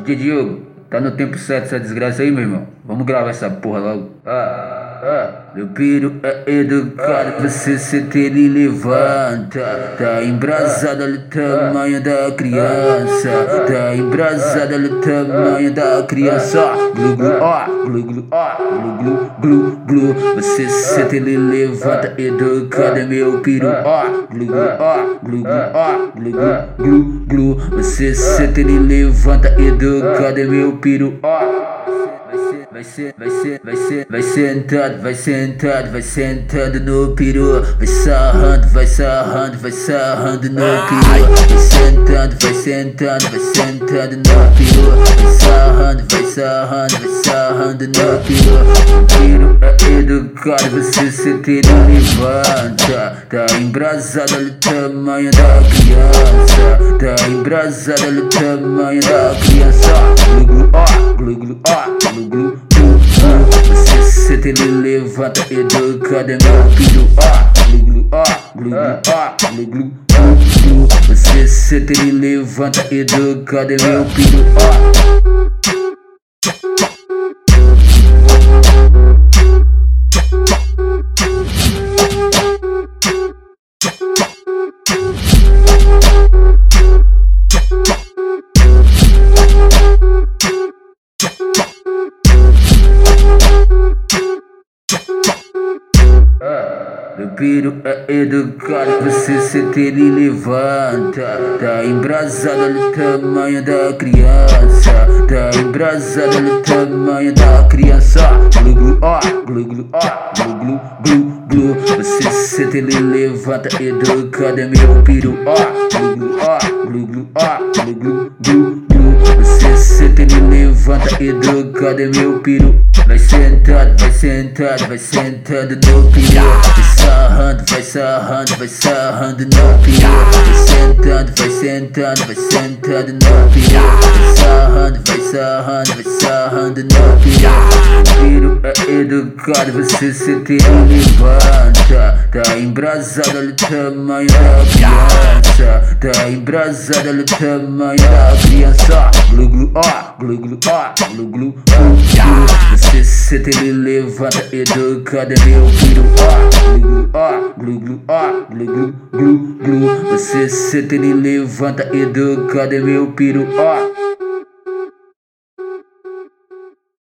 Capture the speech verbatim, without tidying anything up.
D J Diogo, tá no tempo certo essa desgraça aí, meu irmão. Vamos gravar essa porra logo. Ah, ah, meu piro é educado, você senta ele levanta. Tá embrasado, olha o tamanho da criança. Tá embrasado, olha o tamanho da criança. Glu glu ó, glu glu ó, glu glu glu glu. Você senta ele levanta, educado é meu piro ó. Glu glu ó, glu glu ó, glu glu glu glu. Você senta ele levanta, educado é meu piro ó. Vai ser, vai ser, vai ser, vai sentado, vai sentado, vai sentado no peru. Vai sarrando, vai sarrando, vai sarrando no peru. Vai sentando, vai sentando, vai sentado no peru. Vai sarrando, vai sarrando, vai sarrando no peru. O peru é educado, você senta e levanta. Tá embrasado, olha o tamanho da criança. Tá embrasado, olha o tamanho da criança. Glu glu ó, glu glu ó, glu glu. Você senta ele levanta, educado é meu filho ó. Glu glu ó, glu glu ó, glu glu glu. Você senta ele levanta, educado é meu filho ó. Meu piro é educado, você senta ele levanta. Tá embrasado, olha o tamanho da criança. Tá embrasado, olha o tamanho da criança. Glu glu ó, glu glu ó, glu glu glu glu. Você senta ele levanta, educado é meu piro ó. Glu glu ó, glu glu ó, glu glu glu glu. Você senta ele levanta, educado é meu piro. Vai sentado, vai sentado, vai sentado no piro. Vai sarrando, vai sarrando, vai sarrando no piro. Vai sentando, vai sentando, vai sentado no piro. Vai sarrando, vai sarrando, vai sarrando no piro. O piro é educado, você senta e levanta. Tá embrasado, olha o tamanho da criança. Tá embrasado, olha o tamanho da criança. Glu glu ó, glu glu ó, glu glu glu. Você senta ele levanta, educado é meu piro ó. Glu glu ó, glu glu ó, glu glu glu glu. Você senta ele levanta, educado é meu piro ó.